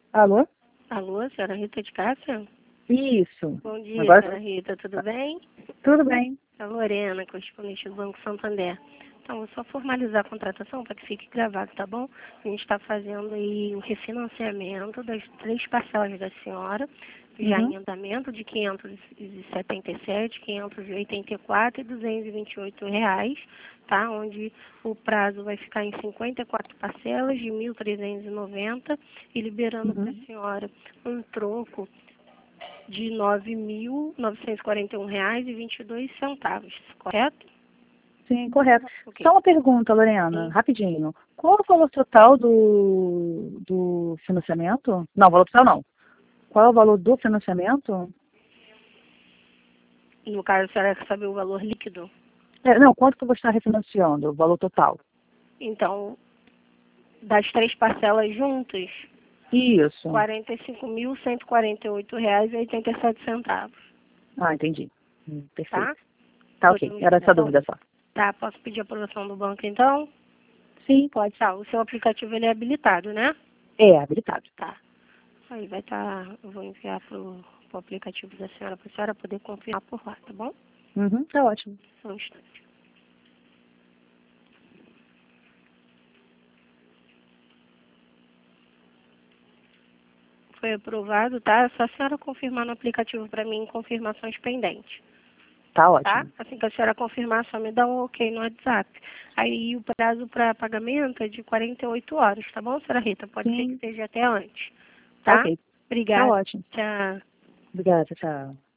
Alô? Alô, senhora Rita de Cássia? Isso. Bom dia, Agora senhora Rita, tudo bem? tudo bem. A Lorena, correspondente do Banco Santander. Então, vou só formalizar a contratação para que fique gravado, tá bom? A gente está fazendo aí o refinanciamento das 3 parcelas da senhora, já em andamento de 577, 584 e 228 reais, tá? Onde o prazo vai ficar em 54 parcelas de 1.390 e liberando para a senhora um troco de R$ 9.941,22, correto? Sim, correto. Ok. Só uma pergunta, Lorena, Sim. rapidinho. Qual é o valor total do financiamento? Não, valor total não. Qual é o valor do financiamento? No caso, a senhora quer saber o valor líquido? Não, quanto que eu vou estar refinanciando? O valor total. Então, das 3 parcelas juntas, Isso. R$ 45.148,87, Ah, entendi. tá? Perfeito. Tá, ok. Podemos, Era essa dúvida só. tá, posso pedir a aprovação do banco, então? Sim, pode. Tá, o seu aplicativo ele é habilitado, né? É, habilitado. Tá. Aí vai estar, eu vou enviar pro aplicativo da senhora, para a senhora poder confirmar por lá, tá bom? Uhum, tá ótimo. Só um instante. Foi aprovado, tá? É só a senhora confirmar no aplicativo para mim confirmações pendentes, Tá tá? ótimo. Assim que a senhora confirmar, só me dá um ok no WhatsApp. Aí o prazo para pagamento é de 48 horas, tá bom, senhora Rita? Pode ser que Sim, seja até antes, tá tá? ok. Tá Obrigada. ótimo. Tchau. Obrigada, tchau.